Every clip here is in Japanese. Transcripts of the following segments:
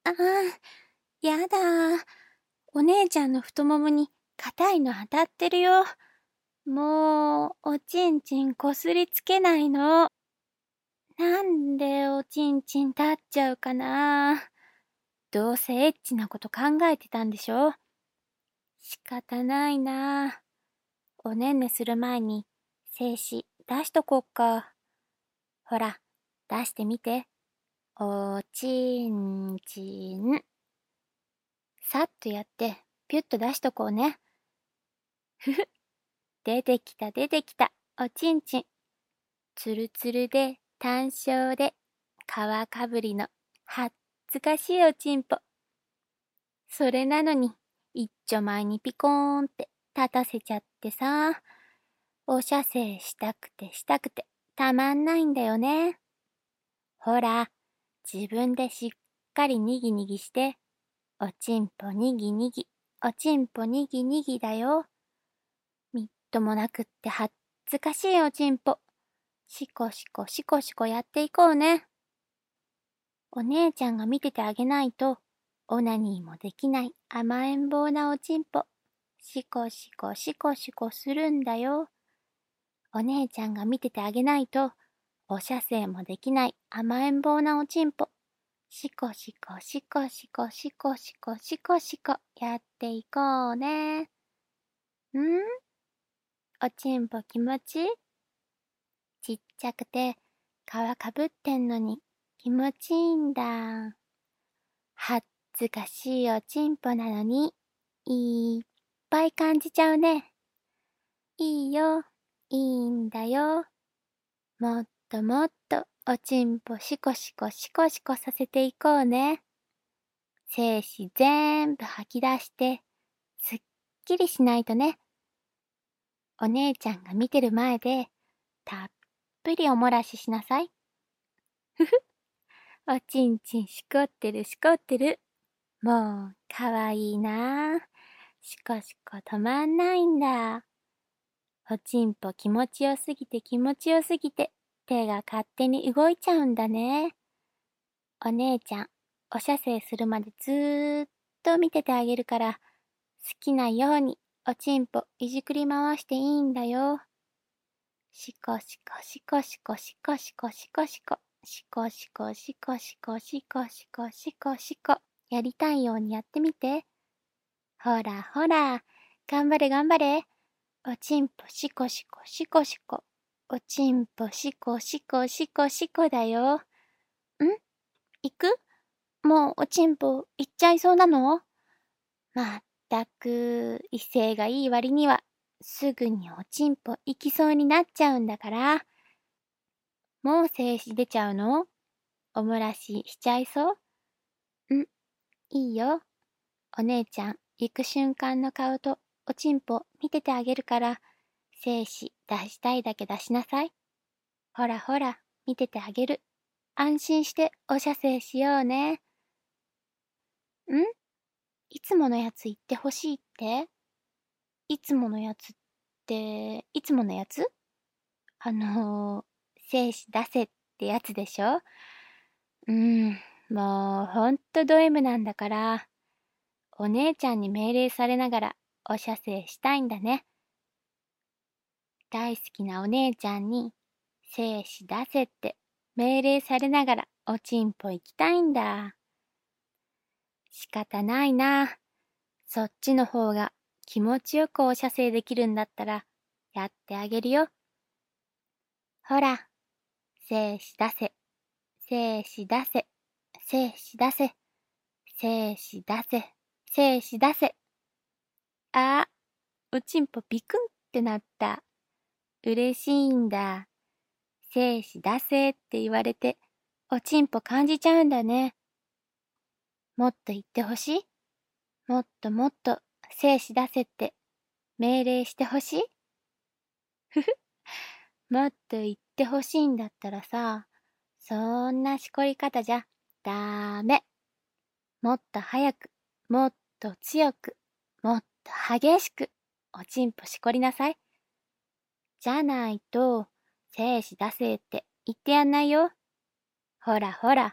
あやだ。お姉ちゃんの太ももに硬いの当たってるよ。もう、おちんちんこすりつけないの。なんでおちんちん立っちゃうかな。どうせエッチなこと考えてたんでしょ。仕方ないな。おねんねする前に精子出しとこっか。ほら、出してみて。おちんちん。さっとやって、ピュッと出しとこうね。ふふ、出てきた出てきた、おちんちん。つるつるで単焦で、皮かぶりのはっつかしいおちんぽ。それなのに、一丁前にピコーンって立たせちゃってさ、お射精したくてしたくてたまんないんだよね。ほら、自分でしっかりにぎにぎして、おちんぽにぎにぎ、おちんぽにぎにぎだよ。みっともなくってはっつかしいおちんぽ。しこしこしこしこやっていこうね。お姉ちゃんが見ててあげないと、オナニーもできない甘えん坊なおちんぽ。しこしこしこしこするんだよ。お姉ちゃんが見ててあげないと、お射精もできない甘えん坊なおちんぽ。しこしこしこしこしこしこしこしこやっていこうね。ん？おちんぽ気持ちいい？ちっちゃくて皮かぶってんのに気持ちいいんだ。はっつかしいおちんぽなのにいっぱい感じちゃうね。いいよ、いいんだよ。もっともっとおちんぽしこしこしこしこさせていこうね。精子ぜんぶ吐き出してすっきりしないとね。お姉ちゃんが見てる前でたっぷりおもらししなさい。ふふ、おちんちんしこってるしこってる。もうかわいいなあ。しこしこ止まんないんだ。おちんぽ気持ちよすぎて気持ちよすぎて手が勝手に動いちゃうんだね。お姉ちゃん、お射精するまでずーっと見ててあげるから、好きなようにおちんぽいじくり回していいんだよ。しこしこしこしこしこしこしこしこしこしこしこしこしこしこしこしこやりたいようにやってみて。ほらほら、頑張れ頑張れ。おちんぽしこしこしこしこ。おちんぽしこしこしこしこだよ。行く？もうおちんぽ行っちゃいそうなの？まったく、威勢がいい割には、すぐにおちんぽ行きそうになっちゃうんだから。もう精子出ちゃうの？おもらししちゃいそう？いいよ。お姉ちゃん、行く瞬間の顔とおちんぽ見ててあげるから、精子出したいだけ出しなさい。ほらほら、見ててあげる。安心してお射精しようね。いつものやつ言ってほしいって？いつものやつって、いつものやつ？精子出せってやつでしょ？もうほんとド M なんだから、お姉ちゃんに命令されながらお射精したいんだね。大好きなお姉ちゃんに精子出せって命令されながらおちんぽ行きたいんだ。仕方ないな。そっちの方が気持ちよくお射精できるんだったらやってあげるよ。ほら、精子出せ、精子出せ、精子出せ、精子出せ、精子出せ。あ、おちんぽピクンってなった。嬉しいんだ。精子出せって言われて、おちんぽ感じちゃうんだね。もっと言ってほしい？もっともっと精子出せって命令してほしい？ふふ、もっと言ってほしいんだったらさ、そんなしこり方じゃダメ。もっと早く、もっと強く、もっと激しく、おちんぽしこりなさい。じゃないと、精子出せって言ってやんないよ。ほらほら、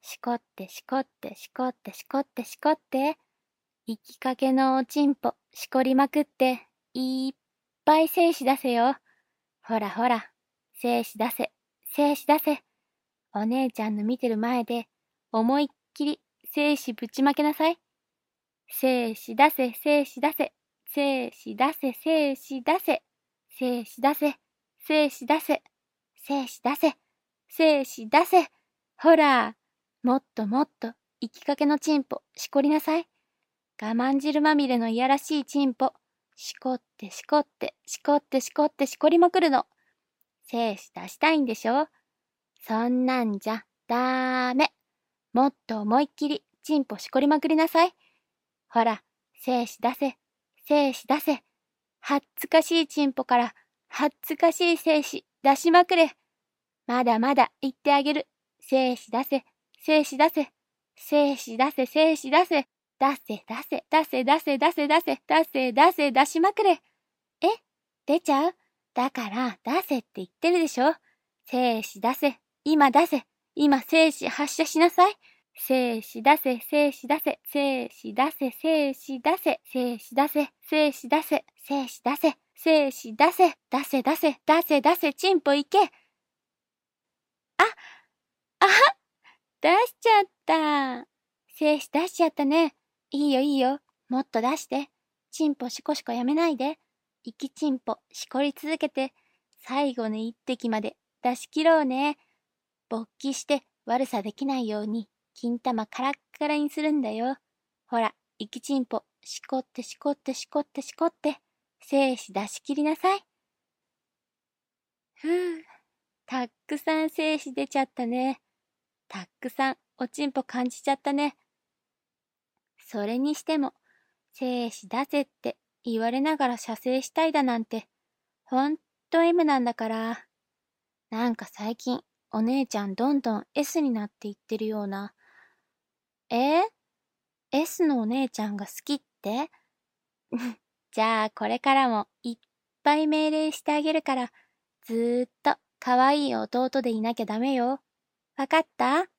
しこってしこってしこってしこってしこって、行きかけのおちんぽしこりまくって、いっぱい精子出せよ。ほらほら、精子出せ、精子出せ。お姉ちゃんの見てる前で、思いっきり精子ぶちまけなさい。精子出せ、精子出せ、精子出せ、精子出せ、精子出せ、精子出せ、精子出せ、精子出せ。ほら、もっともっと、行きかけのチンポ、しこりなさい。我慢汁まみれのいやらしいチンポ、しこってしこって、しこってしこってしこりまくるの。精子出したいんでしょ？そんなんじゃ、ダメ。もっと思いっきり、チンポしこりまくりなさい。ほら、精子出せ、精子出せ。はっつかしいチンポから、はっつかしい精子出しまくれ。まだまだ言ってあげる。精子出せ、精子出せ、精子出せ、精子出せ。出せ、出せ、出せ、出せ、出せ、出せ、出せ、出せ、出しまくれ。え？出ちゃう？だから、出せって言ってるでしょ。精子出せ、今出せ、今精子発射しなさい。精子出せ、精子出せ、精子出せ、精子出せ、精子出せ、精子出せ、精子出せ、精子出せ、出せ出せ、出せ出せ、チンポいけ。あ、あは、出しちゃった。精子出しちゃったね。いいよいいよ。もっと出して。チンポシコシコやめないで。生きチンポしこり続けて、最後の一滴まで出し切ろうね。勃起して悪さできないように、金玉カラッカラにするんだよ。ほら、生きチンポ、しこってしこってしこってしこって、精子出し切りなさい。ふぅ、たっくさん精子出ちゃったね。たっくさんおちんぽ感じちゃったね。それにしても、精子出せって言われながら射精したいだなんて、ほんと M なんだから。なんか最近、お姉ちゃんどんどん S になっていってるような。S のお姉ちゃんが好きって？じゃあこれからもいっぱい命令してあげるから、ずーっと可愛い弟でいなきゃダメよ。わかった？